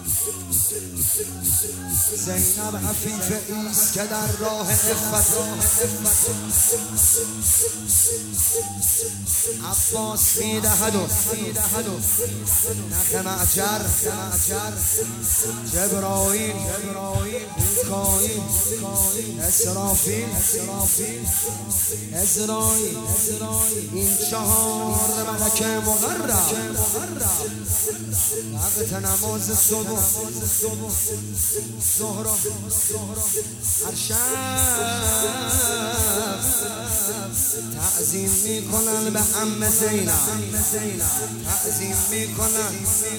زینب عفیف ایست که در راه عفت عباس میدهد و نخ معجر جبرائیل میکائیل اسرافیل عزرائیل این چهار ملک مقرب وقت نماز صبح ظهر هر شب تعظیم میکنن به عم زینب تعظیم میکنن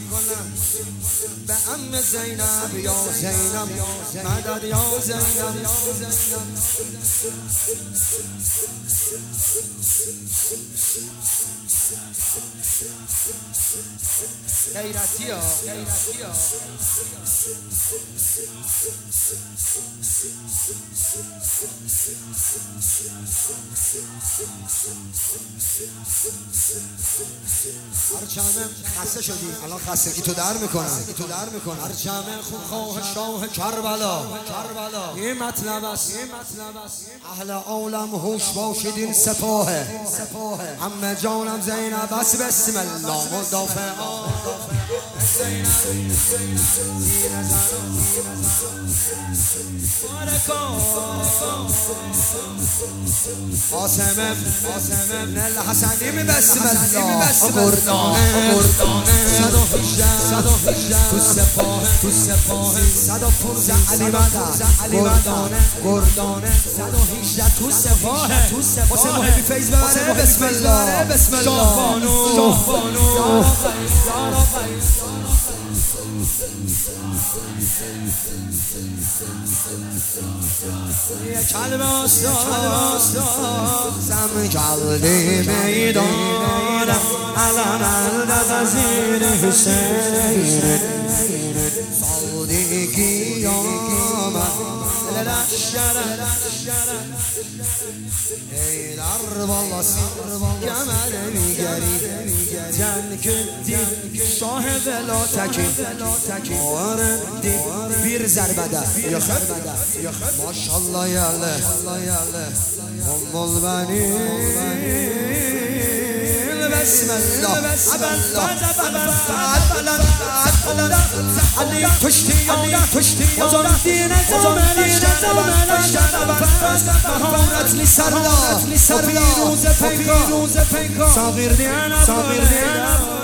به عم زینب یا زینب مدد یا زینب غیرتی ها هرچند خسته شدی الان خستگی تو در میکنن هرچند خونخواه شاه کربلا این مطلب است اهل عالم هوش باشید این سپاهه عمه جانم زینب بس بسم الله مدافع قاسم ابن الحسنی بسم الله گردانه 118 تو سپاه 115 علی مدد گردانه 118 تو سپاه واسه محبی فیض ببره بسم الله شاهبانو کلب آستان زم کلبی میدانم علم الدزیر حسین صادقی آمد ای در بالاسی کمر میگری جن کدی شاه بلا تکی آردی بیر زربده یا خب ماشالله یاله ام البنین بسم الله علی تشتی بزرگی نظام مهارت لیسرلا پیروز پیکا صغیر دیانم